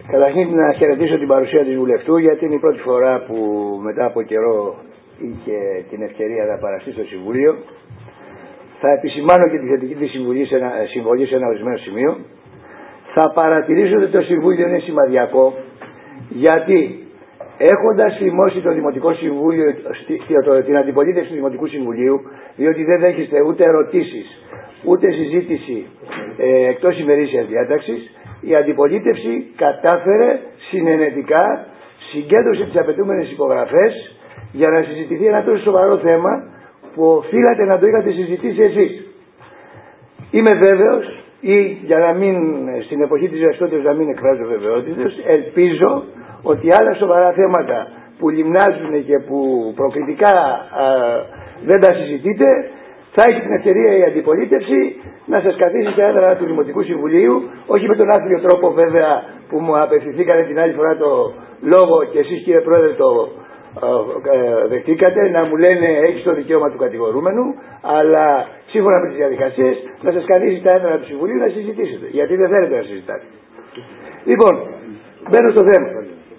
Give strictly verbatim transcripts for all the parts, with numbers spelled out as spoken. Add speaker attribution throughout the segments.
Speaker 1: Καταρχήν να χαιρετήσω την παρουσία της βουλευτού, γιατί είναι η πρώτη φορά που μετά από καιρό είχε την ευκαιρία να παραστεί στο Συμβούλιο. Θα επισημάνω και τη θετική της συμβολή σε ένα ορισμένο σημείο. Θα παρατηρήσω ότι το Συμβούλιο είναι σημαδιακό, γιατί έχοντας θυμώσει το Δημοτικό Συμβούλιο, την αντιπολίτευση του Δημοτικού Συμβουλίου, διότι δεν δέχεστε ούτε ερωτήσεις ούτε συζήτηση ε, εκτός ημερήσιας διάταξης, η αντιπολίτευση κατάφερε συνενετικά, συγκέντρωσε τις απαιτούμενες υπογραφές για να συζητηθεί ένα τόσο σοβαρό θέμα που οφείλατε να το είχατε συζητήσει εσείς. Είμαι βέβαιος, ή για να μην στην εποχή της ρευστότητας να μην εκφράζω βεβαιότητες, ελπίζω ότι άλλα σοβαρά θέματα που λιμνάζουν και που προκριτικά α, δεν τα συζητείτε, θα έχει την ευκαιρία η αντιπολίτευση να σας καθίσει στα έδρανα του Δημοτικού Συμβουλίου, όχι με τον άθλιο τρόπο βέβαια που μου απευθυνθήκατε την άλλη φορά το λόγο και εσείς κύριε Πρόεδρε το ε, δεχτήκατε, να μου λένε έχεις το δικαίωμα του κατηγορούμενου, αλλά σύμφωνα με τις διαδικασίες να σας καθίσει στα έδρανα του Συμβουλίου να συζητήσετε, γιατί δεν θέλετε να συζητάτε. Λοιπόν, μπαίνω στο θέμα.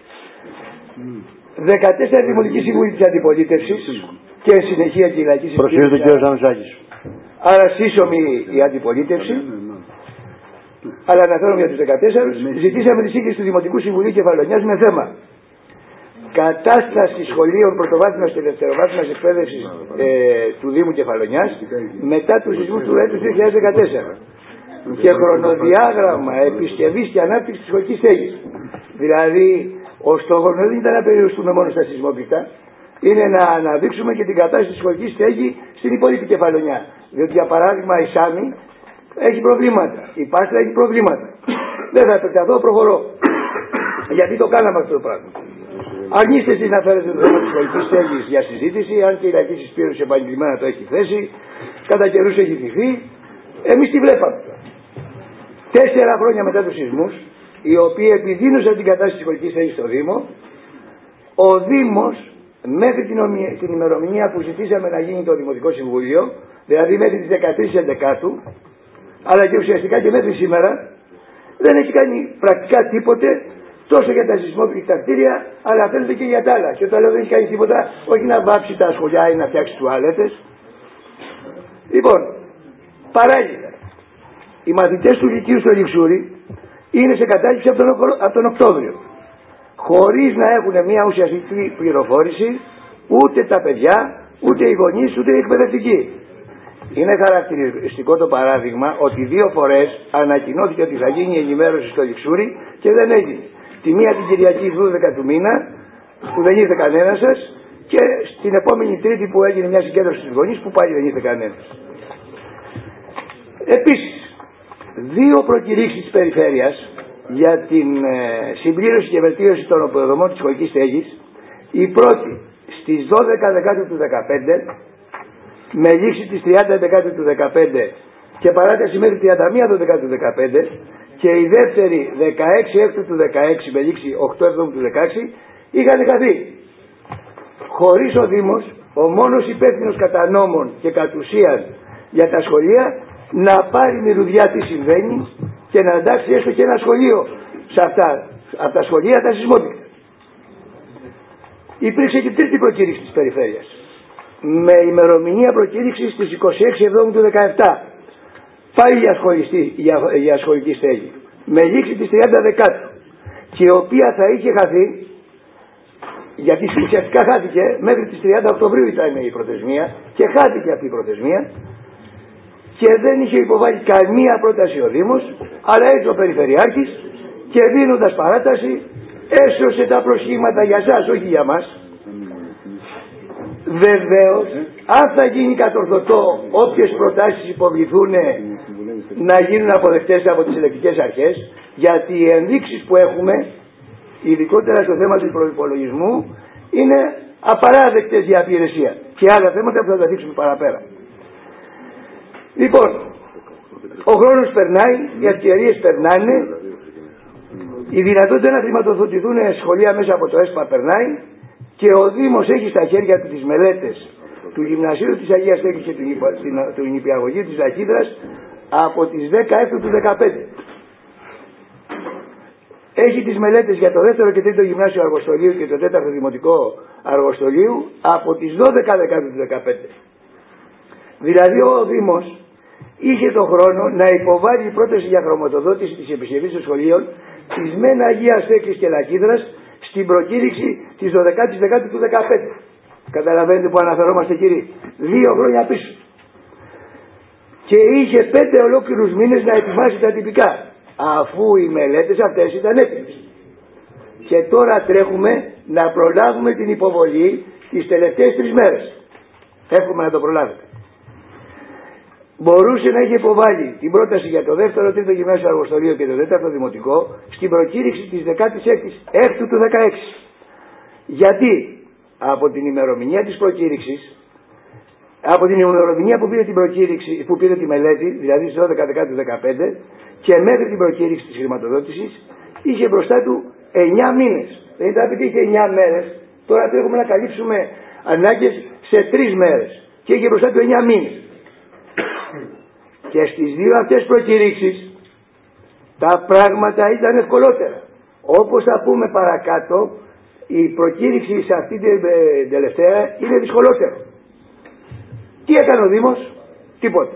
Speaker 1: δεκατέσσερα Δημοτικοί Σύμβουλοι της Αντιπολίτευσης και εν συνεχεία και η Λαϊκή Συζήτηση. Άρα σύσσωμη η αντιπολίτευση. Αλλά αναφέρομαι για τους δεκατέσσερα. Ζητήσαμε τη σύγκριση του Δημοτικού Συμβουλίου Κεφαλονιάς με θέμα κατάσταση σχολείων πρωτοβάθμιας και δευτεροβάθμιας εκπαίδευσης ε, του Δήμου Κεφαλονιάς μετά τους σεισμούς του έτους δύο χιλιάδες δεκατέσσερα. Και χρονοδιάγραμμα επισκευής και ανάπτυξης της σχολικής στέγης. Δηλαδή, ο στόχος δεν ήταν να περιοριστούμε μόνο στα σεισμόπληκτα, είναι να αναδείξουμε και την κατάσταση της σχολικής στέγης στην υπόλοιπη Κεφαλονιά. Διότι για παράδειγμα η Σάμι έχει προβλήματα, η Πάστρα έχει προβλήματα. Δεν θα επεκταθώ, προχωρώ. Γιατί το κάναμε αυτό το πράγμα. Αρνείστε εσείς να φέρετε το θέμα της σχολικής στέγης για συζήτηση, αν και η Λαϊκή Συσπήρωση επαγγελμένα το έχει θέσει, κατά καιρούς έχει θυχθεί. Εμείς τη βλέπαμε. Τέσσερα χρόνια μετά τους σεισμούς, οι οποίοι επιδίνωσαν την κατάσταση της σχολικής στέγης στο Δήμο, ο Δήμος μέχρι την, ομι... την ημερομηνία που ζητήσαμε να γίνει το Δημοτικό Συμβούλιο, δηλαδή μέχρι τις δεκατρείς Ενδεκάτου, αλλά και ουσιαστικά και μέχρι σήμερα, δεν έχει κάνει πρακτικά τίποτε τόσο για τα σεισμόπληκτα κτίρια, αλλά φαίνεται και για τα άλλα. Και όταν λέω δεν έχει κάνει τίποτα, όχι να βάψει τα σχολιά ή να φτιάξει τουαλέτες. Λοιπόν, παράλληλα, οι μαθητές του Λυκείου στο Λιξούρι είναι σε κατάληψη από τον, από τον Οκτώβριο, χωρίς να έχουν μια ουσιαστική πληροφόρηση ούτε τα παιδιά, ούτε οι γονείς, ούτε οι εκπαιδευτικοί. Είναι χαρακτηριστικό το παράδειγμα ότι δύο φορές ανακοινώθηκε ότι θα γίνει ενημέρωση στο Λιξούρι και δεν έγινε. Τη μία την Κυριακή δώδεκα του μήνα που δεν ήρθε κανένας σας, και στην επόμενη Τρίτη που έγινε μια συγκέντρωση στους γονείς που πάλι δεν ήρθε κανένας. Επίσης, δύο προκηρύξεις της περιφέρειας για την ε, συμπλήρωση και βελτίωση των υποδομών της σχολικής στέγης. Η πρώτη στις δώδεκα Δεκάτου του δεκαπέντε, με λήξη της τριάντα Δεκάτου του δεκαπέντε και παράταση μέχρι τριάντα μία Δεκάτου του δεκαπέντε, και η δεύτερη δεκαέξι Έκτου του δεκαέξι με λήξη οκτώ Εβδόμου του δεκαέξι, είχαν χαθεί. Χωρίς ο Δήμος, ο μόνος υπεύθυνος κατά νόμων και κατ' ουσίαν για τα σχολεία, να πάρει μυρουδιά τι συμβαίνει και να εντάξει έστω και ένα σχολείο σε αυτά, από τα σχολεία τα σεισμόπληκτα. Υπήρξε και τρίτη προκήρυξη της περιφέρειας, με ημερομηνία προκήρυξης στις είκοσι έξι Εβδόμου του δεκαεπτά, πάλι για, για, για σχολική στέγη, με λήξη της τριάντα Δεκάτου, και η οποία θα είχε χαθεί, γιατί ουσιαστικά χάθηκε, μέχρι τις τριάντα Οκτωβρίου ήταν η προθεσμία και χάθηκε αυτή η προθεσμία, και δεν είχε υποβάλει καμία πρόταση ο Δήμος, αλλά έτσι ο Περιφερειάρχης, και δίνοντας παράταση έσωσε τα προσχήματα για σας, όχι για μας. Βεβαίως, αν θα γίνει κατορθωτό όποιες προτάσεις υποβληθούν να γίνουν αποδεκτές από τις ελεκτικές αρχές, γιατί οι ενδείξεις που έχουμε, ειδικότερα στο θέμα του προϋπολογισμού, είναι απαράδεκτες για υπηρεσία, και άλλα θέματα που θα τα δείξουμε παραπέρα. Λοιπόν, ο χρόνος περνάει, οι ευκαιρίες περνάνε, η δυνατότητα να χρηματοδοτηθούν σχολεία μέσα από το ΕΣΠΑ περνάει, και ο Δήμος έχει στα χέρια του τις μελέτες του Γυμνασίου της Αγίας Στέγης και του Νηπιαγωγείου της Λαχίδρας από τις δέκα Έκτου του δεκαπέντε. έχει τις μελέτες για το δεύτερο και τρίτο γυμνάσιο αργοστολίου και το τέταρτο δημοτικό αργοστολίου από τις δώδεκα Δεκάτου του δεκαπέντε. Δηλαδή ο Δήμος είχε τον χρόνο να υποβάλει πρόταση για χρωματοδότηση της επισκευής των σχολείων της ΜΕΝ Αγίας Θέκλης και Λακίδρας στην προκήρυξη της δωδεκάτης Δεκάτου του δεκαπέντε. Καταλαβαίνετε που αναφερόμαστε, κύριοι? Δύο χρόνια πίσω. Και είχε πέντε ολόκληρους μήνες να ετοιμάσει τα τυπικά, αφού οι μελέτες αυτές ήταν έτοιμες. Και τώρα τρέχουμε να προλάβουμε την υποβολή τις τελευταίες τρεις μέρες. Εύχομαι να το προλάβετε. Μπορούσε να είχε υποβάλει την πρόταση για το δεύτερο, τρίτο γυμνάσιο αργοστολίο και το τέταρτο δημοτικό στην προκήρυξη της δεκάτης έκτης Έκτου του δεκαέξι. Γιατί από την ημερομηνία της προκήρυξης, από την ημερομηνία που πήρε την προκήρυξη, που πήρε τη μελέτη, δηλαδή στις δώδεκα Δεκάτου του δεκαπέντε, και μέχρι την προκήρυξη της χρηματοδότησης, είχε μπροστά του εννιά μήνες. Δεν ήταν επειδή είχε εννιά μέρες, τώρα τρέχουμε να καλύψουμε ανάγκες σε τρεις μέρες. Και είχε μπροστά του εννιά μήνες. Και στις δύο αυτές προκηρύξεις τα πράγματα ήταν ευκολότερα. Όπως θα πούμε παρακάτω, η προκήρυξη σε αυτή την τελευταία είναι δυσκολότερο. Τι έκανε ο Δήμος? Τίποτα.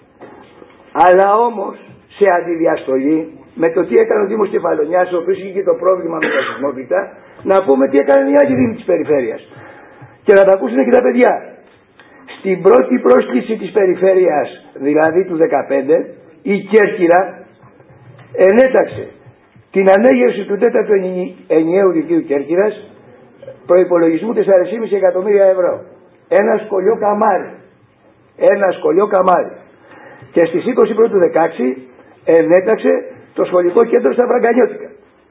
Speaker 1: Αλλά όμως σε αντιδιαστολή με το τι έκανε ο Δήμος Κεφαλονιάς, ο οποίος είχε και το πρόβλημα με τα σεισμόπληκτα, να πούμε τι έκανε οι άλλοι Δήμοι της περιφέρειας. Και να τα ακούσουν και τα παιδιά. Στην πρώτη πρόσκληση της περιφέρειας, δηλαδή του δεκαπέντε, η Κέρκυρα ενέταξε την ανέγερση του τέταρτου ενιαίου Λυκείου Κέρκυρας προϋπολογισμού τέσσερα κόμμα πέντε εκατομμύρια ευρώ. Ένα σκολιό καμάρι. Ένα σκολιό καμάρι. Και στις είκοσι πρώτου του δεκαέξι ενέταξε το σχολικό κέντρο στα Βραγκανιώτικα.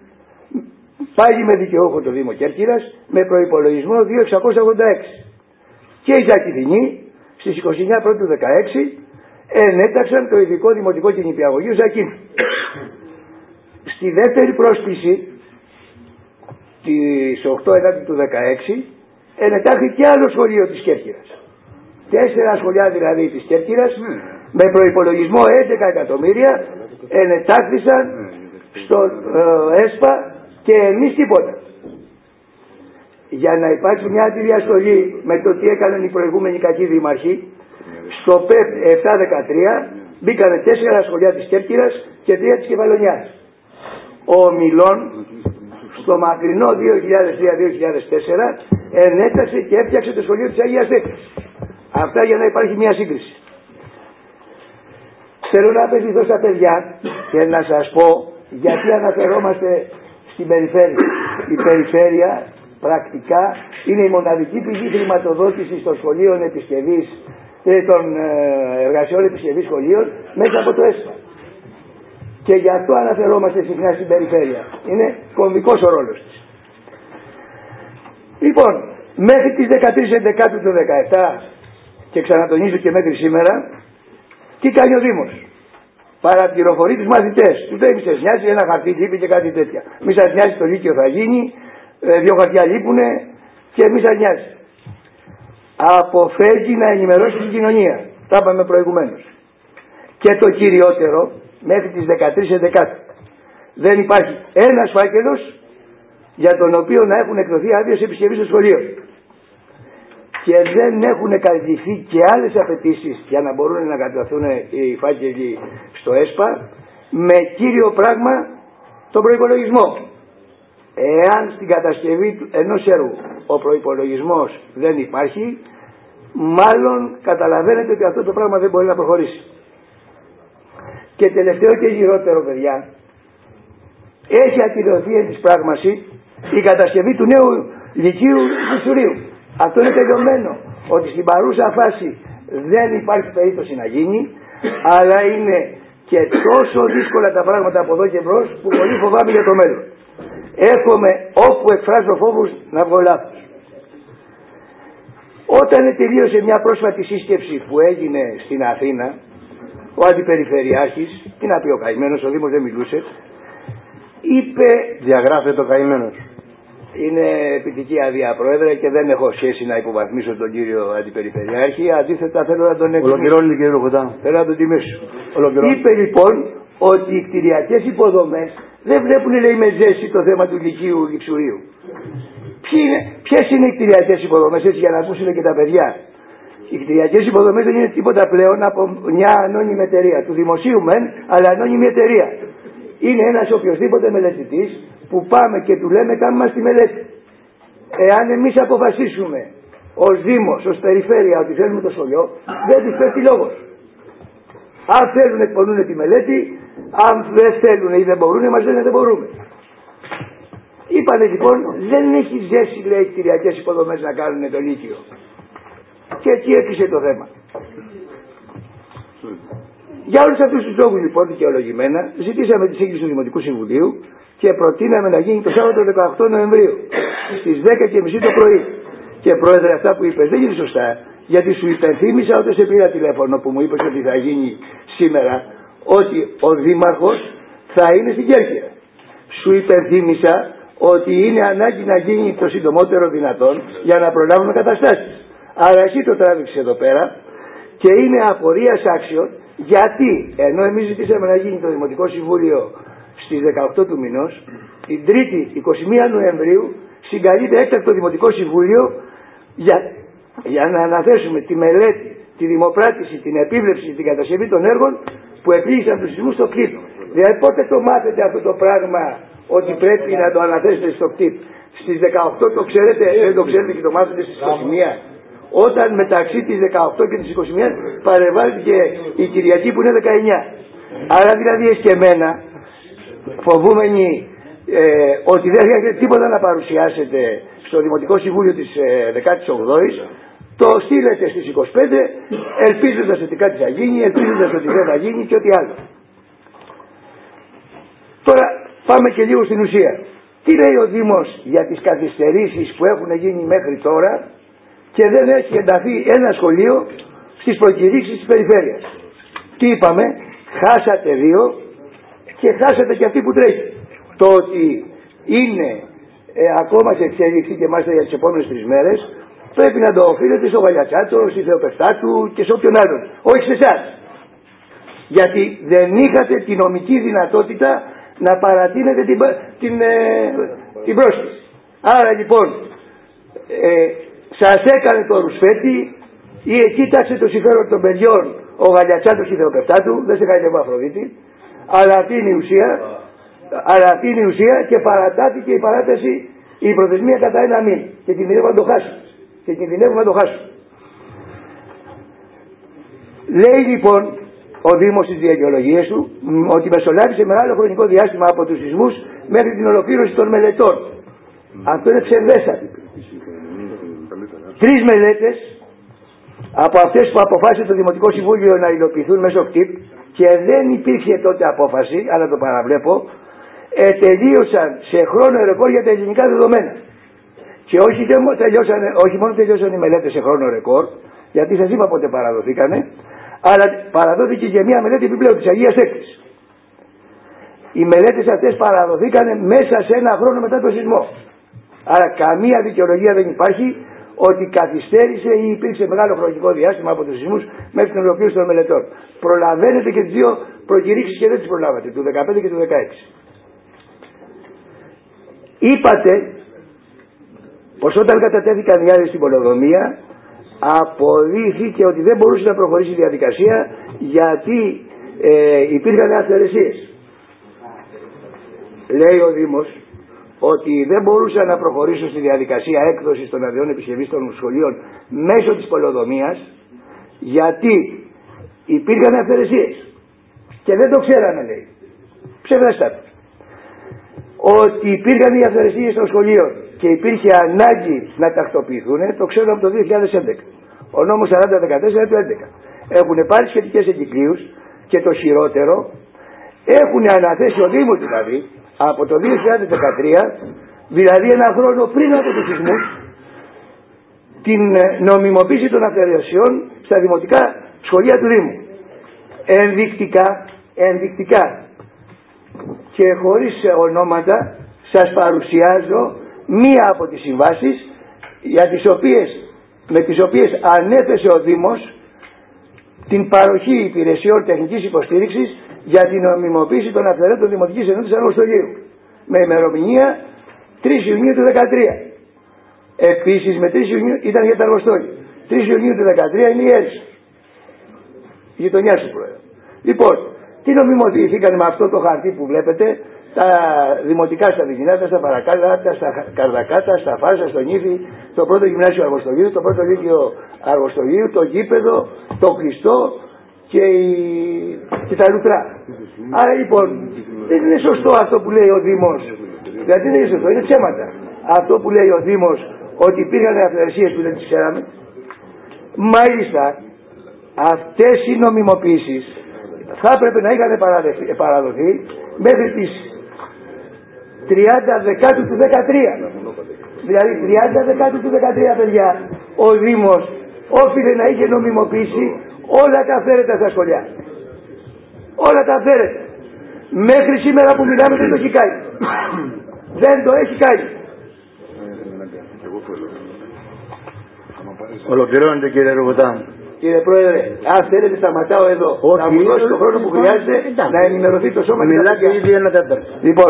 Speaker 1: Πάλι με δικαιούχο το Δήμο Κέρκυρας με προϋπολογισμό δύο χιλιάδες εξακόσια ογδόντα έξι. Και οι Ζακηδινοί στις είκοσι εννέα Πρώτου του δεκαέξι ενέταξαν το ειδικό δημοτικό και νηπιαγωγείο Ζακίνου. Στη δεύτερη πρόσκληση της οκτώ Ενάτου του δεκαέξι ενετάχθη και άλλο σχολείο της Κέρκυρας. Τέσσερα σχολιά δηλαδή της Κέρκυρας mm. με προϋπολογισμό έντεκα εκατομμύρια ενετάχθησαν στο ε, ΕΣΠΑ και εμείς τίποτα. Για να υπάρξει μια αντιδιαστολή με το τι έκαναν οι προηγούμενοι κακοί δήμαρχοι, στο ΠΕΠ επτά δεκατρία μπήκανε τέσσερα σχολιά της Κέρκυρας και τρία της Κεφαλονιάς. Ο Μιλών στο μακρινό δύο χιλιάδες τρία δύο χιλιάδες τέσσερα ενέταξε και έφτιαξε το σχολείο της Αγίας Θέκλης. Αυτά για να υπάρχει μια σύγκριση. Θέλω να απευθυνθώ στα παιδιά και να σας πω γιατί αναφερόμαστε στην περιφέρεια. Η περιφέρεια πρακτικά είναι η μοναδική πηγή χρηματοδότησης των σχολείων επισκευής, των εργασιών επισκευής σχολείων μέσα από το ΕΣΠΑ. Και γι' αυτό αναφερόμαστε συχνά στην περιφέρεια. Είναι κομβικός ο ρόλος της. Λοιπόν, μέχρι τις δεκατρείς Ενδεκάτου του δεκαεπτά και ξανατονίζω και μέχρι σήμερα, τι κάνει ο Δήμος? Παραπληροφορεί τους μαθητές. Του λέει μη σας νοιάζει, ένα χαρτί λείπει και κάτι τέτοια. Μη σας νοιάζει, το Λύκειο θα γίνει, δύο χαρτιά λείπουνε και μη σας νοιάζει. Αποφεύγει να ενημερώσει την κοινωνία. Τα είπαμε προηγουμένως. Και το κυριότερο, μέχρι τις δεκατρείς Ενδεκάτου δεν υπάρχει ένας φάκελος για τον οποίο να έχουν εκδοθεί άδειες επισκευής στο σχολείο. Και δεν έχουν καλυφθεί και άλλες απαιτήσεις για να μπορούν να καταθούν οι φάκελοι στο ΕΣΠΑ με κύριο πράγμα τον προϋπολογισμό. Εάν στην κατασκευή ενός έργου ο προϋπολογισμός δεν υπάρχει, μάλλον καταλαβαίνετε ότι αυτό το πράγμα δεν μπορεί να προχωρήσει. Και τελευταίο και γυρότερο, παιδιά, έχει ακυρωθεί εν της πράγμαση η κατασκευή του νέου Λυκείου Μισουρίου. Αυτό είναι τελειωμένο, ότι στην παρούσα φάση δεν υπάρχει περίπτωση να γίνει, αλλά είναι και τόσο δύσκολα τα πράγματα από εδώ και μπρος που πολύ φοβάμαι για το μέλλον. Εύχομαι όπου εκφράζω φόβους να βγω λάθος. Όταν τελείωσε μια πρόσφατη σύσκεψη που έγινε στην Αθήνα, ο Αντιπεριφερειάρχης, τι να πει ο καημένος, ο Δήμος δεν μιλούσε, είπε...
Speaker 2: Διαγράφεται ο καημένος.
Speaker 1: Είναι επιτυχή άδεια, Πρόεδρε, και δεν έχω σχέση να υποβαθμίσω τον κύριο Αντιπεριφερειάρχη. Αντίθετα, θέλω να τον εξηγήσω.
Speaker 2: Ολοκληρώνει, κύριε Λοχωτά.
Speaker 1: Θέλω να τον τιμήσω.
Speaker 2: Ολοκληρώνει.
Speaker 1: Είπε λοιπόν ότι οι κτηριακές υποδομές δεν βλέπουν, λέει, με ζέση το θέμα του Λυκείου Λειψουρίου. Ποιες είναι οι κτηριακές υποδομές, έτσι, για να ακούσουν και τα παιδιά. Οι κτηριακές υποδομές δεν είναι τίποτα πλέον από μια ανώνυμη εταιρεία. Του δημοσίου μεν, αλλά ανώνυμη εταιρεία. Είναι ένας οποιοσδήποτε μελετητής που πάμε και του λέμε κάμε μας τη μελέτη. Εάν εμείς αποφασίσουμε ως Δήμος, ως Περιφέρεια ότι θέλουμε το σχολείο, δεν τους πέφτει λόγος. Αν θέλουν εκπονούν τη μελέτη, αν δεν θέλουν ή δεν μπορούν, μας λένε δεν μπορούμε. Είπανε λοιπόν, δεν έχει ζέσει, λέει, κτηριακές υποδομές να κάνουν το Λύκειο. Και εκεί έκλεισε το θέμα. Για όλους αυτούς τους λόγους λοιπόν, δικαιολογημένα, ζητήσαμε τη σύγκληση του Δημοτικού Συμβουλίου και προτείναμε να γίνει το Σάββατο δεκαοκτώ Νοεμβρίου στις δέκα και μισή το πρωί. Και πρόεδρε, αυτά που είπες δεν είναι σωστά, γιατί σου υπενθύμησα όταν σε πήρα τηλέφωνο που μου είπες ότι θα γίνει σήμερα, ότι ο Δήμαρχος θα είναι στην Κέρκυρα. Σου υπενθύμησα ότι είναι ανάγκη να γίνει το συντομότερο δυνατόν για να προλάβουμε καταστάσεις. Άρα εσύ το τράβηξες εδώ πέρα και είναι απορίας άξιων, γιατί ενώ εμείς ζητήσαμε να γίνει το Δημοτικό Συμβούλιο στις δεκαοκτώ του μηνός, την Τρίτη εικοστή πρώτη Νοεμβρίου συγκαλείται έκτακτο Δημοτικό Συμβούλιο για, για να αναθέσουμε τη μελέτη, τη δημοπράτηση, την επίβλεψη, την κατασκευή των έργων που επλήγησαν τους σεισμούς στο ΚΤΙΠ. Δηλαδή πότε το μάθετε αυτό το πράγμα ότι πρέπει να το αναθέσετε στο ΚΤΙΠ? Στις δεκαοκτώ το ξέρετε, δεν το ξέρετε και το μάθετε στις είκοσι μία. Όταν μεταξύ της δεκαοκτώ και της είκοσι μία παρεμβάλλθηκε η Κυριακή που είναι δεκαεννιά. Άρα δηλαδή εσκεμμένα, φοβούμενοι ε, ότι δεν χρειάζεται τίποτα να παρουσιάσετε στο Δημοτικό Συμβούλιο της ε, δεκαοκτώ το στείλετε στις είκοσι πέντε ελπίζοντας ότι κάτι θα γίνει, ελπίζοντας ότι δεν θα γίνει και ό,τι άλλο. Τώρα πάμε και λίγο στην ουσία. Τι λέει ο Δήμος για τις καθυστερήσεις που έχουν γίνει μέχρι τώρα και δεν έχει ενταθεί ένα σχολείο στις προκηρύξεις της Περιφέρειας? Τι είπαμε? Χάσατε δύο και χάσατε και αυτή που τρέχει. Το ότι είναι ε, ακόμα σε εξέλιξη και μάλιστα για τις επόμενες τρεις μέρες πρέπει να το οφείλετε στο Γαλιατσάτο, στη Θεοπεφτάτου και σε όποιον άλλον. Όχι σε εσάς. Γιατί δεν είχατε τη νομική δυνατότητα να παρατείνετε την, την, ε, την πρόσκληση. Άρα λοιπόν ε, σας έκανε το ρουσφέτη ή κοίταξε το συμφέρον των παιδιών ο Γαλιατσάτος και η Θεοπεφτάτου, δεν σε κάνει εγώ Αφροδίτη, αλλά αυτή είναι η ουσία, αλλά αυτή είναι η ουσία και παρατάθηκε η παράταση, η προθεσμία κατά ένα μήνα και κινδυνεύουμε να το χάσουμε. Και κινδυνεύουμε να το χάσουμε. Λέει λοιπόν ο Δήμος στις δικαιολογίες του ότι μεσολάβησε μεγάλο χρονικό διάστημα από τους σεισμούς μέχρι την ολοκλήρωση των μελετών. Αυτό είναι ψευδέστατο. Τρεις μελέτες από αυτές που αποφάσισε το Δημοτικό Συμβούλιο να υλοποιηθούν μέσω ΚΤΙΠ και δεν υπήρχε τότε απόφαση, αλλά το παραβλέπω, ε, τελείωσαν σε χρόνο ρεκόρ για τα ελληνικά δεδομένα. Και όχι, τελειώσαν, όχι μόνο τελειώσαν οι μελέτες σε χρόνο ρεκόρ, γιατί σας είπα πότε παραδοθήκανε, αλλά παραδόθηκε και μια μελέτη επιπλέον της Αγίας Έκθεσης. Οι μελέτες αυτές παραδοθήκανε μέσα σε ένα χρόνο μετά το σεισμό. Άρα καμία δικαιολογία δεν υπάρχει ότι καθυστέρησε ή υπήρξε μεγάλο χρονικό διάστημα από τους σεισμούς μέχρι την ολοκλήρωση των μελετών. Προλαβαίνετε και τις δύο προκηρύξεις και δεν τις προλάβατε, του δεκαπέντε και του δεκαέξι. Είπατε πως όταν κατατέθηκαν οι άλλες στην πολεοδομία αποδείχθηκε ότι δεν μπορούσε να προχωρήσει η διαδικασία γιατί ε, υπήρχαν αυθαιρεσίες. Λέει ο Δήμος ότι δεν μπορούσαν να προχωρήσουν στη διαδικασία έκδοσης των αδειών επισκευής των σχολείων μέσω της πολεοδομίας γιατί υπήρχαν αυθαιρεσίες και δεν το ξέρανε, λέει. Ψευδέστατο. Ότι υπήρχαν οι αυθαιρεσίες των σχολείων και υπήρχε ανάγκη να τακτοποιηθούν, το ξέρω από το δύο χιλιάδες έντεκα. Ο νόμος σαράντα δεκατέσσερα του έντεκα. Έχουν πάρει σχετικές εγκυκλίους και το χειρότερο έχουν αναθέσει ο Δήμος δηλαδή από το δύο χιλιάδες δεκατρία, δηλαδή ένα χρόνο πριν από τους σεισμούς, την νομιμοποίηση των αυθαιρεσιών στα δημοτικά σχολεία του Δήμου. Ενδεικτικά, ενδεικτικά και χωρίς ονόματα σας παρουσιάζω μία από τις συμβάσεις για τις οποίες, με τις οποίες ανέθεσε ο Δήμος την παροχή υπηρεσιών τεχνικής υποστήριξης για την νομιμοποίηση των αυθαιρέτων Δημοτικής Ενότητας Αργοστολίου με ημερομηνία τρεις Ιουνίου του δεκατρία. Επίσης με τρεις Ιουνίου ήταν για τα Αργοστόλια. τρεις Ιουνίου του δεκατρία είναι η Έρισα. Η γειτονιά σου πρόεδρε. Λοιπόν, τι νομιμοποιηθήκαν με αυτό το χαρτί που βλέπετε, τα δημοτικά στα Βυζινάτα, στα Παρακάλατα, στα Καρδακάτα, στα Φάσα, στο Νύφι, το πρώτο γυμνάσιο Αργοστολίου, το πρώτο λύκειο Αργοστολίου, το γήπεδο, το κλειστό και, η... και τα λουτρά. Άρα λοιπόν δεν είναι σωστό αυτό που λέει ο Δήμος, γιατί δεν είναι σωστό, είναι ψέματα. Αυτό που λέει ο Δήμος ότι υπήρχαν αυθαιρεσίες που δεν τις ξέραμε. Μάλιστα αυτές οι νομιμοποιήσεις θα έπρεπε να είχαν παραδοθεί μέχρι τις τριάντα Δεκάτου του δεκατρία. Δηλαδή τριάντα Δεκάτου του δεκατρία, παιδιά, ο Δήμος όφιλε να είχε νομιμοποιήσει όλα τα αυθαίρετα στα σχολιά. Όλα τα αυθαίρετα. Μέχρι σήμερα που μιλάμε δεν το έχει κάνει. Δεν το έχει κάνει.
Speaker 2: Ολοκληρώνεται κύριε Ρουγουτά.
Speaker 1: Κύριε Πρόεδρε, αν θέλετε σταματάω εδώ. Όχι, θα μου δώσει τον χρόνο που χρειάζεται να ενημερωθεί το σώμα.
Speaker 2: Μιλάτε ήδη ένα τέταρτο.
Speaker 1: Λοιπόν,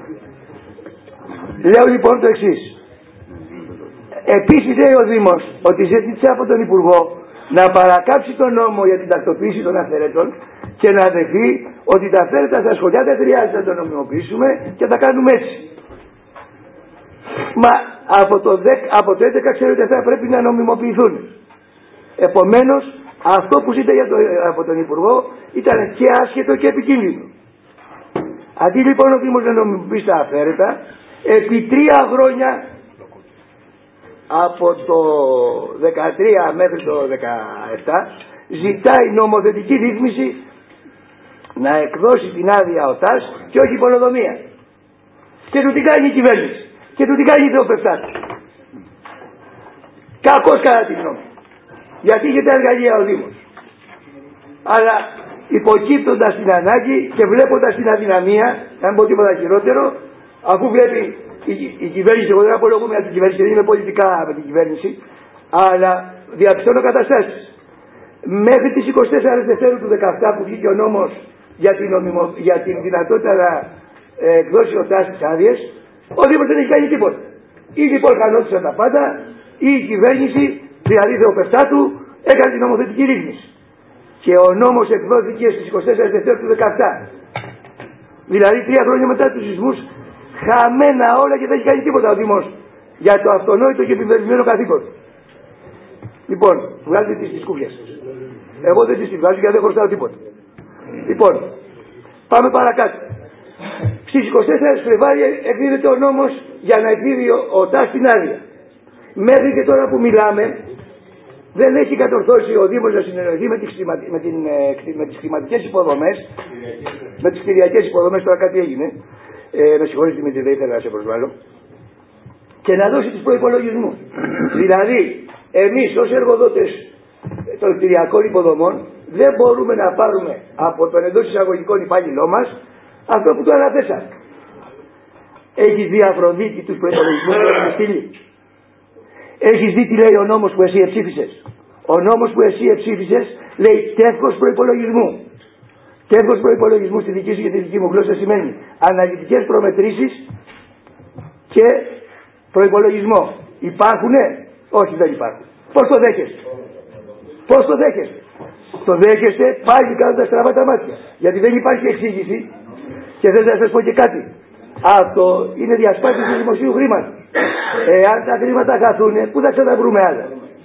Speaker 1: λέω λοιπόν το εξής. Επίσης λέει ο Δήμος ότι ζήτησε από τον Υπουργό να παρακάψει τον νόμο για την τακτοποίηση των αυθαιρέτων και να δεχθεί ότι τα αυθαίρετα στα σχολιά δεν χρειάζεται να το νομιμοποιήσουμε και θα κάνουμε έτσι. Μα από το, δέκα, από το έντεκα ξέρετε αυτά πρέπει να νομιμοποιηθούν. Επομένως αυτό που ζήτησε για το, από τον Υπουργό ήταν και άσχετο και επικίνδυνο. Αντί λοιπόν ο Δήμος να νομιμοποιήσει τα αυθαίρετα, επί τρία χρόνια από το δεκατρία μέχρι το δεκαεπτά ζητάει νομοθετική ρύθμιση να εκδώσει την άδεια ο ΤΑΣ και όχι η πολεοδομία. Και του την κάνει η κυβέρνηση. Και του την κάνει η Θεοπεφτάτη. Κακώς κατά τη γνώμη. Γιατί είχε τα εργαλεία ο Δήμος. Αλλά υποκύπτοντας την ανάγκη και βλέποντας την αδυναμία, να μην πω τίποτα χειρότερο, αφού βλέπει η, η κυβέρνηση, εγώ δεν απολογούμε από την κυβέρνηση, δεν είμαι πολιτικά με την κυβέρνηση, αλλά διαπιστώνω καταστάσεις. Μέχρι τις είκοσι τέσσερις Δευτέρου του δεκαεπτά που βγήκε ο νόμος για την, νομιμο, για την δυνατότητα να ε, εκδώσει ο ΤΑΣ τις άδειες, ο Δήμος δεν έχει κάνει τίποτα. Ή λοιπόν χανόντουσαν τα πάντα, ή η κυβέρνηση, δηλαδή Θεοπεφτάτου, έκανε την νομοθετική ρύθμιση. Και ο νόμος εκδόθηκε στις είκοσι τέσσερις Δευτέρου του δεκαεπτά. Δηλαδή τρία χρόνια μετά τους σεισμούς, χαμένα όλα και δεν έχει κάνει τίποτα ο Δήμος για το αυτονόητο και επιβεβαιωμένο καθήκον. Λοιπόν, βγάλτε τις τις κούφιες. Εγώ δεν τις βγάζω γιατί δεν χρωστάω τίποτα. Λοιπόν, πάμε παρακάτω. Στις είκοσι τέσσερις Φλεβάρι εκδίδεται ο νόμος για να εκδίδει ο, ο ΤΑΣ την άδεια. Μέχρι και τώρα που μιλάμε δεν έχει κατορθώσει ο Δήμος να συνεννοηθεί με τις, με την, με τις κλιματικές υποδομές, με τις κτηριακές υποδομές, τώρα κάτι έγινε, ε, με συγχωρείς Δημήτρη, δεν ήθελα να σε προσβάλλω, και να δώσει τους προϋπολογισμούς. Δηλαδή, εμείς ως εργοδότες των κτηριακών υποδομών δεν μπορούμε να πάρουμε από τον εντός εισαγωγικών υπάλληλό μας αυτό που το αναθέσαμε. Έχεις δει Αφροδίτη τους προϋπολογισμούς που έχουν στείλει? Έχεις δει τι λέει ο νόμος που εσύ εψήφισες? Ο νόμος που εσύ εψήφισες λέει τεύχος προϋπολογισμού. Τεύχος προϋπολογισμού στη δική σου και τη δική μου γλώσσα σημαίνει αναλυτικές προμετρήσεις και προϋπολογισμό. Υπάρχουνε? Όχι, δεν υπάρχουν. Πώς το δέχεστε? Πώς το δέχεστε? Το δέχεστε πάλι κάνοντας στραβά τα μάτια. Γιατί δεν υπάρχει εξήγηση και δεν θα σας πω και κάτι. Αυτό είναι διασπάθηση του δημοσίου χρήματος. Εάν τα χρήματα χαθούν, πού θα ξαναβρούμε άλλα?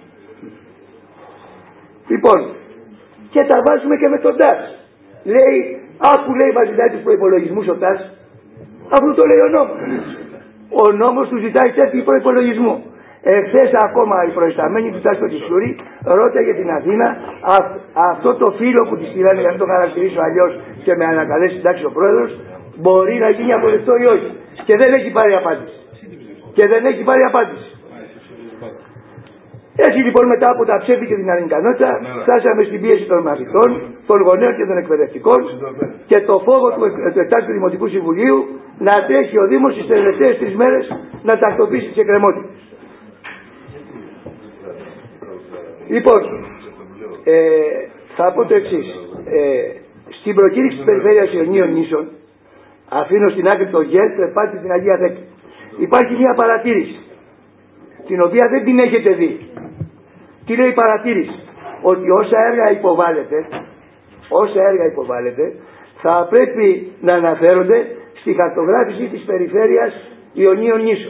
Speaker 1: Λοιπόν, και τα βάζουμε και με τον ΤΑΣ. Λέει, άκου λέει μας ζητάει τους προϋπολογισμούς ο ΤΑΣ, αφού το λέει ο νόμος. Ο νόμος του ζητάει τέτοιου προϋπολογισμού. Εχθές ακόμα η προϊσταμένη του ΤΑΣ στο Κισούρι ρώταγε την Αθήνα α, αυτό το φύλλο που τη στείλανε, για να το χαρακτηρίσω αλλιώς και με ανακαλέσει εντάξει ο πρόεδρος, μπορεί να γίνει αποδεκτό ή όχι. Και δεν έχει πάρει απάντηση. Και δεν έχει πάρει απάντηση. Έτσι λοιπόν μετά από τα ψεύδι και την ανικανότητα φτάσαμε στην πίεση των μαθητών, των γονέων και των εκπαιδευτικών και το φόβο του, του εκτάκτου Δημοτικού Συμβουλίου να τρέχει ο Δήμος στις τελευταίες τρεις μέρες να τακτοποιήσει τις εκκρεμότητες. Λοιπόν, ε, θα πω το εξής. Ε, στην προκήρυξη της Περιφέρειας Ιωνίων Νήσων, αφήνω στην άκρη το ΓΕΡ, περπάτη στην Αγία Δέκα. Υπάρχει μια παρατήρηση, την οποία δεν την έχετε δει. Τι λέει η παρατήρηση? Ότι όσα έργα υποβάλλεται, όσα έργα υποβάλλεται, θα πρέπει να αναφέρονται στη χαρτογράφηση της Περιφέρειας Ιωνίων Νήσων.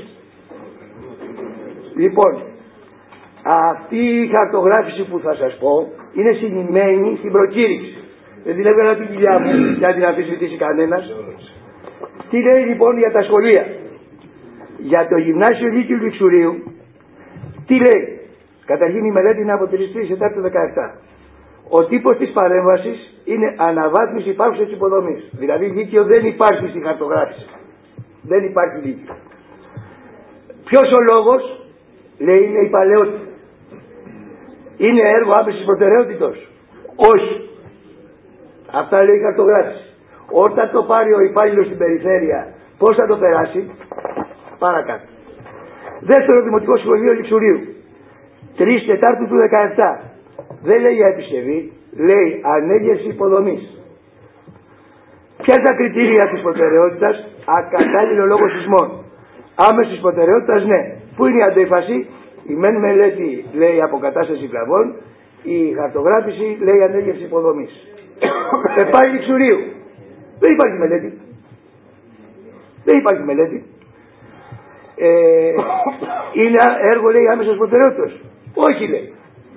Speaker 1: Λοιπόν, αυτή η χαρτογράφηση που θα σας πω είναι συνημμένη στην προκήρυξη. Δεν την έβγαλα την κοιλιά μου για να την αμφισβητήσει κανένας. Τι λέει λοιπόν για τα σχολεία? Για το Γυμνάσιο Λύκειου Λιξουρίου, τι λέει? Καταρχήν η μελέτη είναι από τρεις Τετάρτου δεκαεπτά. Ο τύπος της παρέμβασης είναι αναβάθμιση υπάρχουσας υποδομής. Δηλαδή Λύκειο δεν υπάρχει στη χαρτογράφηση. Δεν υπάρχει Λύκειο. Ποιος ο λόγος? Λέει είναι η παλαιότητα. Είναι έργο άμεσης προτεραιότητος? Όχι. Αυτά λέει η χαρτογράφηση. Όταν το πάρει ο υπάλληλος στην περιφέρεια, πώς θα το περάσει? Παρακάτω. Δεύτερο Δημοτικό Σχολείο Λιξουρίου, τρεις Τετάρτου του δεκαεπτά. Δεν λέει για επισκευή, λέει ανέγερση υποδομής. Ποια είναι τα κριτήρια της προτεραιότητας? Ακατάλληλο λόγο σεισμών. Άμεσης προτεραιότητας ναι. Πού είναι η αντίφαση? Η μεν μελέτη λέει αποκατάσταση βλαβών, η χαρτογράφηση λέει ανέγερση υποδομής. Πεπάει Λιξουρίου. Δεν υπάρχει μελέτη. Δεν υπάρχει μελέτη. Ε, είναι έργο λέει άμεσης προτεραιότητας? Όχι λέει.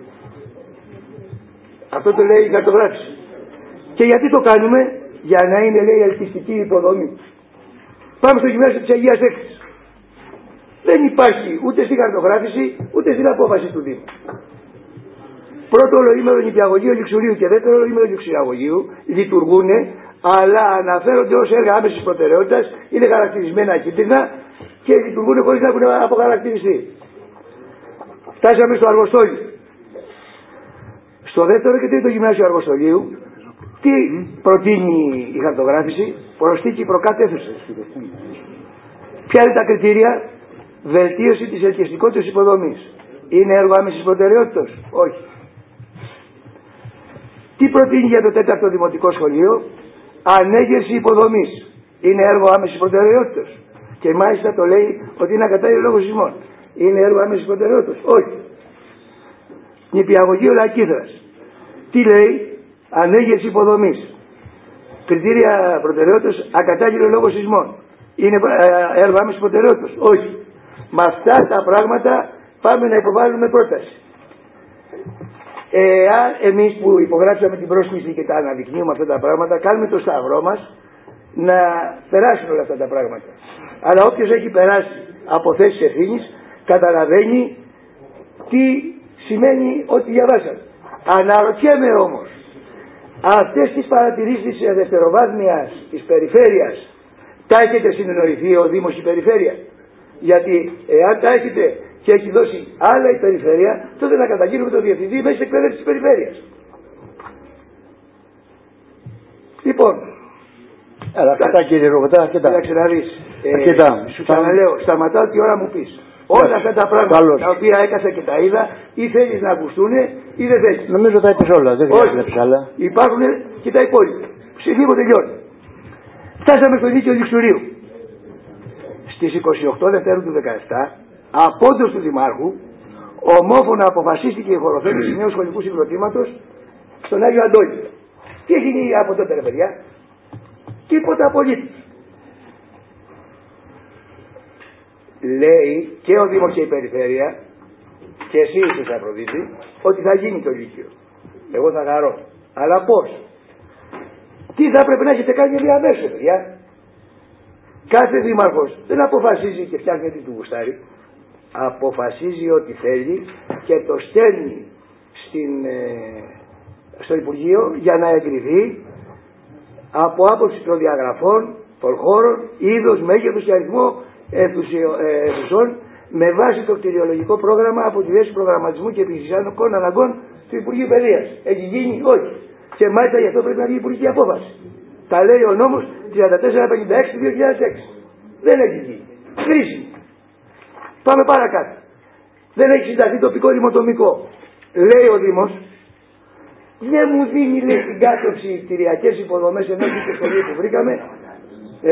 Speaker 1: Αυτό το λέει η χαρτογράφηση. Και γιατί το κάνουμε? Για να είναι λέει ελκυστική υποδομή. Πάμε στο γυμνάσιο της Αγίας Έκθης. Δεν υπάρχει ούτε στην χαρτογράφηση ούτε στην απόφαση του Δήμου. Πρώτο ολοήμερο νηπιαγωγείου Λιξουρίου και δεύτερο ολοήμερο λιξιαγωγείου λειτουργούν, αλλά αναφέρονται ως έργα άμεσης προτεραιότητας, είναι χαρακτηρισμένα κίτρινα και λειτουργούν χωρίς να έχουν αποχαρακτηριστεί. Φτάσαμε στο Αργοστόλιο. Στο δεύτερο και τρίτο γυμνάσιο Αργοστολίου, τι προτείνει η χαρτογράφηση? Προσθήκη προκάτ-αίθουσας. Ποια είναι τα κριτήρια? Βελτίωση της ελκυστικότητας υποδομής. Είναι έργο άμεσης προτεραιότητας? Όχι. Τι προτείνει για το τέταρτο Δημοτικό Σχολείο? Ανέγερση υποδομής. Είναι έργο άμεσης προτεραιότητας? Και μάλιστα το λέει ότι είναι ακατάλληλο λόγο σεισμών. Είναι έργο άμεσης προτεραιότητας? Όχι. Νηπιαγωγείο Λακκύθρας. Τι λέει? Ανέγερση υποδομής. Κριτήρια προτεραιότητας? Ακατάλληλο λόγο σεισμών. Είναι έργο άμεσης προτεραιότητας? Όχι. Με αυτά τα πράγματα πάμε να υποβάλουμε πρόταση. Εάν εμείς που υπογράψαμε την πρόσκληση και τα αναδεικνύουμε αυτά τα πράγματα, κάνουμε το σταυρό μας να περάσουν όλα αυτά τα πράγματα. Αλλά όποιος έχει περάσει από θέσεις ευθύνης καταλαβαίνει τι σημαίνει ό,τι διαβάσαμε. Αναρωτιέμαι όμως, αυτές τις παρατηρήσεις της δευτεροβάθμιας της περιφέρειας τα έχετε συνεννοηθεί ο Δήμος η περιφέρεια? Γιατί εάν τα έχετε και έχει δώσει άλλα η περιφέρεια, τότε να καταγγείλουμε τον διευθυντή μέσα εκπαίδευση της περιφέρειας. Λοιπόν,
Speaker 2: έλα, κατά κύριε Ρουγωτά, κοιτά.
Speaker 1: Κοίταξε να δεις. Ε,
Speaker 2: κοιτά.
Speaker 1: Σου ξαναλέω, σταματάω τι ώρα μου πεις. Όλα αυτά τα πράγματα Καλώς. τα οποία έκασα και τα είδα, ή θέλεις να ακουστούν ή δεν θέλεις.
Speaker 2: Νομίζω τα είπες όλα, δεν χρειάζεται άλλα.
Speaker 1: Υπάρχουν και τα υπόλοιπα. Σε λίγο τελειώνει. Φτάσαμε στο Λύκειο Λιξουρίου. Στις είκοσι οκτώ Δευτέρου του δεκαεπτά, απόντος του Δημάρχου, ομόφωνα αποφασίστηκε η χωροθέτηση νέου σχολικού συγκροτήματος στον Άγιο Αντώνη. Τι έχει γίνει από τότε ρε παιδιά? Τίποτα απολύτως. Λέει και ο Δήμος και η Περιφέρεια και εσύ είσαι Αφροδίτη ότι θα γίνει το Λύκειο. Εγώ θα χαρώ. Αλλά πώς? Τι θα έπρεπε να έχετε κάνει διαμέσως παιδιά? Κάθε δήμαρχος δεν αποφασίζει και φτιάχνει τι του γουστάρει. Αποφασίζει ό,τι θέλει και το στέλνει στην, ε, στο Υπουργείο για να εγκριθεί από άποψη προδιαγραφών, των χώρων, είδος, μέγεθος και αριθμό αιθουσών με βάση το κτηριολογικό πρόγραμμα από τη Διεύθυνση Προγραμματισμού και Επιστημονικών Αναγκών του Υπουργείου Παιδείας. Έχει γίνει? Όχι. Και μάλιστα γι' αυτό πρέπει να βγει υπουργική απόφαση. Τα λέει ο νόμος τριάντα τέσσερα πενήντα έξι του δύο χιλιάδες έξι. Δεν έχει γίνει. Χρήση. Πάμε παρακάτω. Δεν έχει συνταχθεί τοπικό δημοτομικό. Λέει ο Δήμος Δεν μου δίνει, λέει, την κάθοξη κτηριακές υποδομές ενός του σχολείου που βρήκαμε. Ε,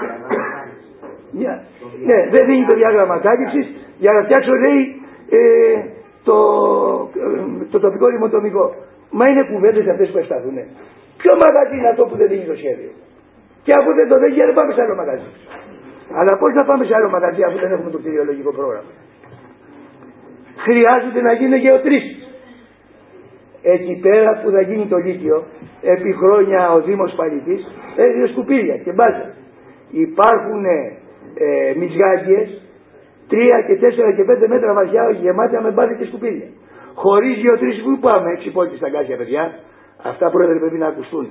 Speaker 1: ναι, δεν δίνει το διάγραμμα κάλυψης για να φτιάξω, λέει, ε, το, το τοπικό δημοτομικό. Μα είναι κουβέντες αυτές που ευσταθούν. Ποιο μαγαζί είναι αυτό που δεν δίνει το σχέδιο? Και αφού δεν το δέχει, δεν πάμε σε άλλο μαγαζί. Αλλά πώς να πάμε σε άλλο μαγαζί αφού δεν έχουμε το κτηριολογικό πρόγραμμα? Χρειάζεται να γίνουν γεωτρήσεις. Εκεί πέρα που θα γίνει το Λύκειο, επί χρόνια ο Δήμος Παλιτής έδινε σκουπίδια και μπάζα. Υπάρχουν ε, μισγάγγιες τρία και τέσσερα και πέντε μέτρα βαθιά γεμάτια με μπάζα και σκουπίδια. Χωρίς γεωτρήσεις που πάμε, έξι πόλεις στα γκάσια, παιδιά. Αυτά πρόεδρε πρέπει να ακουστούν.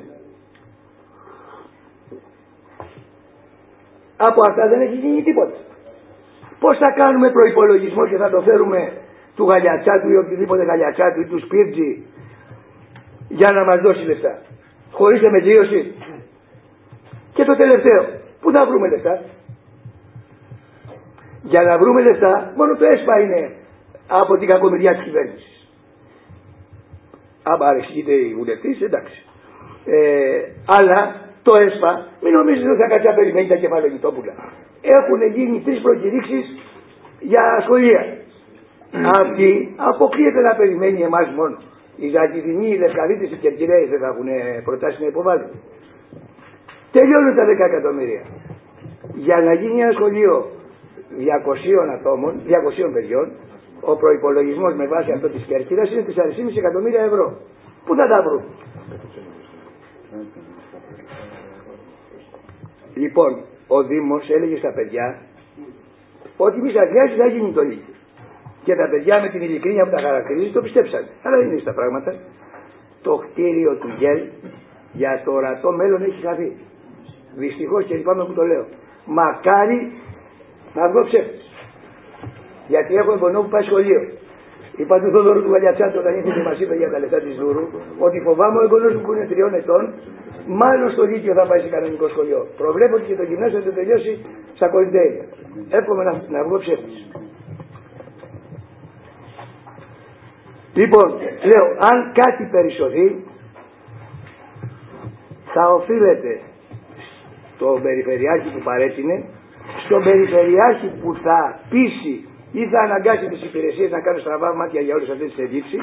Speaker 1: Από αυτά δεν έχει γίνει τίποτα. Πώς θα κάνουμε προϋπολογισμό και θα το φέρουμε του Γαλιατσάτου ή οποιοδήποτε Γαλιατσάτου ή του Σπίρτζη για να μας δώσει λεφτά? Χωρίς εμετρίωση. Και το τελευταίο, πού θα βρούμε λεφτά? Για να βρούμε λεφτά μόνο το ΕΣΠΑ είναι από την κακομοιριά της κυβέρνησης. Αν παρεξηγείται η βουλευτής, εντάξει. Ε, αλλά το ΕΣΠΑ, μην νομίζετε ότι θα κάτσει να περιμένει τα κεφαλογητόπουλα. Έχουν γίνει τρεις προκηρύξεις για σχολεία. Αυτή αποκλείεται να περιμένει εμάς μόνο. Οι Ζακηδινοί, οι Λευκαδίτες, οι Κερκυραίοι δεν θα έχουν προτάσει να υποβάλουν. Τελειώνουν τα δέκα εκατομμύρια. Για να γίνει ένα σχολείο διακοσίων ατόμων, διακοσίων παιδιών, ο προϋπολογισμός με βάση αυτό της Κέρκυρας είναι τέσσερα κόμμα πέντε εκατομμύρια ευρώ. Πού θα τα βρουν? Λοιπόν, ο Δήμος έλεγε στα παιδιά ότι μη σας χρειάζεται θα γίνει το Λύκειο. Και τα παιδιά με την ειλικρίνεια που τα χαρακτηρίζει το πιστέψανε. Αλλά δεν είναι στα πράγματα. Το κτίριο του ΓΕΛ για το ορατό μέλλον έχει χαθεί. Δυστυχώς και λυπάμαι που το λέω. Μακάρι να βγω ψεύτης. Γιατί έχω εγγονό που πάει σχολείο. Είπα του Θόδωρου του Γαλιατσάτου όταν ήρθε και μας είπε για τα λεφτά της Δούρου ότι φοβάμαι ο εγγονός μου που είναι τριών ετών μάλλον στο Λύκειο θα πάει σε κανονικό σχολείο. Προβλέπω ότι και το γυμνάσιο θα το τελειώσει στα κολυντέρια. Εύχομαι να, να βγω ψεύτης. Λοιπόν, λέω, αν κάτι περισσοθεί θα οφείλεται στον Περιφερειάρχη που παρέτεινε, στον Περιφερειάρχη που θα πείσει ή θα αναγκάσει τις υπηρεσίες να κάνουν στραβά μάτια για όλες αυτές τις ενδείξεις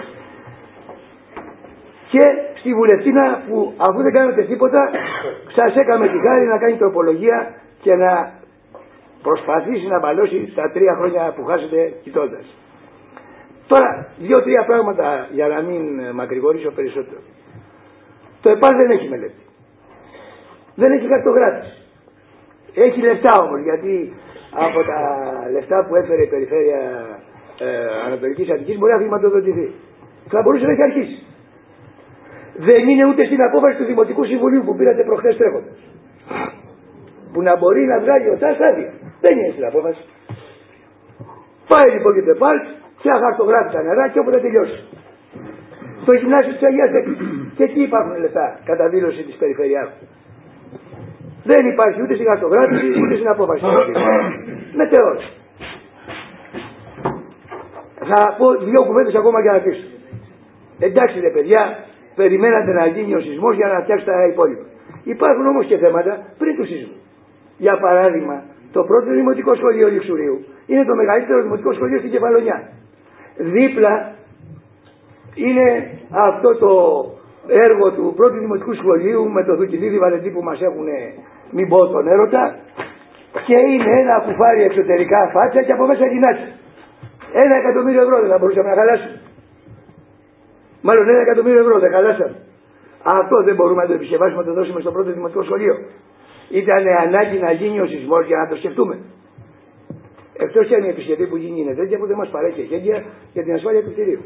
Speaker 1: και στη βουλευτίνα που αφού δεν κάνετε τίποτα σας έκαμε τη χάρη να κάνει τροπολογία και να προσπαθήσει να μπαλώσει τα τρία χρόνια που χάσετε κοιτώντας. Τώρα, δύο-τρία πράγματα για να μην μακρηγορήσω περισσότερο. Το ΕΠΑΛ δεν έχει μελέτη. Δεν έχει χαρτογράφηση. Έχει λεφτά όμως, γιατί από τα λεφτά που έφερε η Περιφέρεια ε, Ανατολικής Αττικής μπορεί να χρηματοδοτηθεί. Θα μπορούσε να έχει αρχίσει. Δεν είναι ούτε στην απόφαση του Δημοτικού Συμβουλίου που πήρατε προχθές τρέχοντας. Που να μπορεί να βγάλει ο ΤΑΣ άδεια. Δεν είναι στην απόφαση. Πάει λοιπόν και το ΕΠΑΛ. Και αχαρτογράφει τα νερά και όποτε τελειώσει. Στο γυμνάσιο της Αγίας Δέκης. Και εκεί υπάρχουν λεφτά κατά δήλωση της Περιφερειάρχου. Δεν υπάρχει ούτε στην χαρτογράφηση ούτε στην απόφαση. Μετεώς. Θα πω δύο κουβέντες ακόμα για να κλείσω. Εντάξει ρε παιδιά, περιμένατε να γίνει ο σεισμός για να φτιάξει τα υπόλοιπα. Υπάρχουν όμως και θέματα πριν του σεισμού. Για παράδειγμα, το πρώτο δημοτικό σχολείο Λιξουρίου είναι το μεγαλύτερο δημοτικό σχολείο στην Κεφαλονιά. Δίπλα είναι αυτό το έργο του πρώτου δημοτικού σχολείου με το Δουκυλίδη Βαλεντή που μας έχουν μην πω τον έρωτα και είναι ένα κουφάρι εξωτερικά φάτσα και από μέσα γυνάτσα. Ένα εκατομμύριο ευρώ δεν θα μπορούσαμε να χαλάσουμε. Μάλλον ένα εκατομμύριο ευρώ δεν χαλάσαμε. Αυτό δεν μπορούμε να το επισκευάσουμε να το δώσουμε στο πρώτο δημοτικό σχολείο. Ήταν ανάγκη να γίνει ο σεισμός για να το σκεφτούμε. Εκτός και αν η επισκευή που γίνει είναι τέτοια που δεν μας παρέχει εχέγγυα για την ασφάλεια του κτηρίου.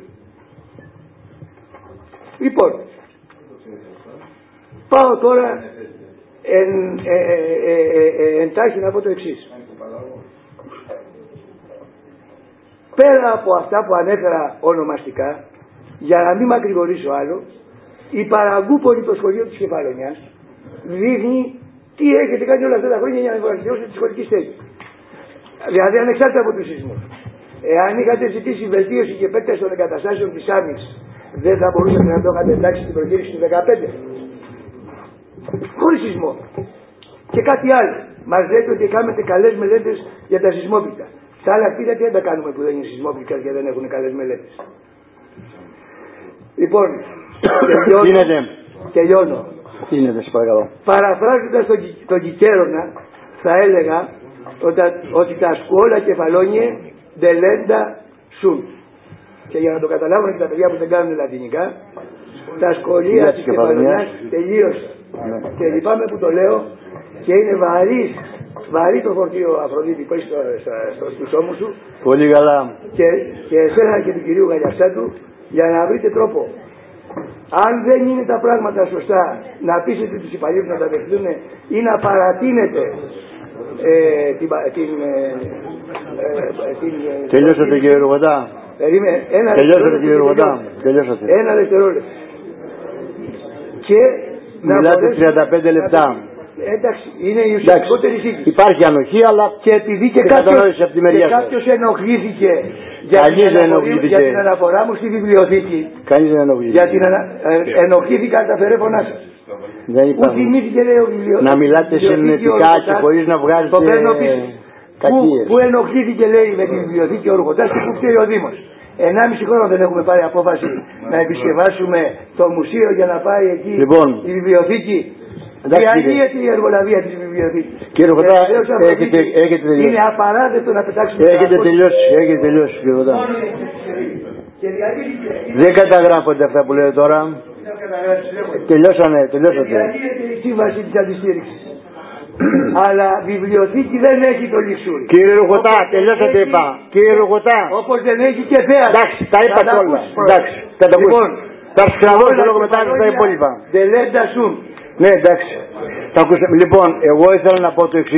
Speaker 1: Λοιπόν, πάω τώρα εν, ε, ε, ε, ε, εντάχει να πω το εξής. Πέρα από αυτά που ανέφερα ονομαστικά, για να μην μακρηγορήσω άλλο, η Παραγκούπολη, το σχολείο της Κεφαλονιάς, δείχνει τι έχετε κάνει όλα αυτά τα χρόνια για να βελτιώσετε τη σχολική στέγη. Δηλαδή ανεξάρτητα από τους σεισμούς. Εάν είχατε ζητήσει βελτίωση και επέκταση των εγκαταστάσεων της Άμυξ δεν θα μπορούσατε να το είχατε εντάξει στην προκήρυξη του δεκαπέντε. Χωρίς σεισμό. Και κάτι άλλο. Μας λέτε ότι κάνετε καλές μελέτες για τα σεισμόπληκτα. Τα άλλα κτίρια τι δεν τα κάνουμε που δεν είναι σεισμόπληκτα και δεν έχουν καλές μελέτες. Λοιπόν, τελειώνω. τελειώνω.
Speaker 2: Είναι, σε παρακαλώ.
Speaker 1: Παραφράζοντας τον, τον Κικέρονα, θα έλεγα ότι, ότι τα σκόλα κεφαλόνιε ντελέντα σουν. Και για να το καταλάβουν και τα παιδιά που δεν κάνουν λατινικά, τα σχολεία της κεφαλονιάς τελείωσαν. Ναι. Και λυπάμαι που το λέω και είναι βαρύς, βαρύ το φορτίο Αφροδίτη που έχει στο, στο, στο, στους ώμους σου.
Speaker 2: Πολύ καλά.
Speaker 1: Και, και εσένα και του κυρίου Γαλιαστάτου για να βρείτε τρόπο. Αν δεν είναι τα πράγματα σωστά, να πείσετε τους υπαλλήλους να τα δεχτούν ή να παρατείνετε ε, την... την, ε, ε, την
Speaker 2: τελειώσατε την, κύριε Ρουγοντά.
Speaker 1: Περίμενε, ένα
Speaker 2: τελειώσατε κύριε Ρουγοντά. Τελειώσατε.
Speaker 1: Ένα δευτερόλεπτο. Και
Speaker 2: μιλάτε τριάντα πέντε λεπτά.
Speaker 1: Εντάξει, είναι η ουσιαστικότερη σύγκριση.
Speaker 2: Υπάρχει ανοχή, αλλά
Speaker 1: και επειδή και, και κάποιος, και κάποιος ενοχλήθηκε για την, ενοχλήθηκε. για την αναφορά μου στη βιβλιοθήκη.
Speaker 2: Κανείς δεν ενοχλήθηκε.
Speaker 1: Για την ανα... ε, ενοχλήθηκαν τα φερέφωνά σας. Που θυμήθηκε λέει ο βιβλιοθήκη.
Speaker 2: Να μιλάτε συνενετικά και χωρίς να βγάζετε κακίες.
Speaker 1: Που ενοχλήθηκε λέει με τη βιβλιοθήκη ο Ρουγοντάς και που ξέρει ο Δήμος. Ενάμιση χρόνο δεν έχουμε πάρει απόφαση να επισκευάσουμε το μουσείο για να πάει εκεί
Speaker 2: λοιπόν,
Speaker 1: η βιβλιοθήκη. Διαλύεται η εργολαβία της βιβλιοθήκης.
Speaker 2: Κύριε Ρουγοντά, έχετε, έχετε τελειώσει.
Speaker 1: Είναι απαράδεκτο να πετάξουμε.
Speaker 2: Έχετε τελειώσει, έχετε τελειώσει κύριε Ρουγοντά. Δεν καταγράφονται αυτά που λέτε τώρα. Τελειώσανε, τελειώσατε.
Speaker 1: Διαλύεται η σύμβαση της αντιστήριξης. Αλλά βιβλιοθήκη δεν έχει το λιξούρι.
Speaker 2: Κύριε Ρουγοντά, τελειώσατε είπα. Κύριε Ρουγοντά.
Speaker 1: Όπως δεν έχει και θέατρο.
Speaker 2: Εντάξει, τα είπα όλα. Εντάξει, θα τα ακούσει. Θα σκραβώσω λόγω μετά τα υπόλοιπα.
Speaker 1: Τελέντα σου.
Speaker 2: Ναι, εντάξει. Τα ακούσαμε. Λοιπόν, εγώ ήθελα να πω το εξής.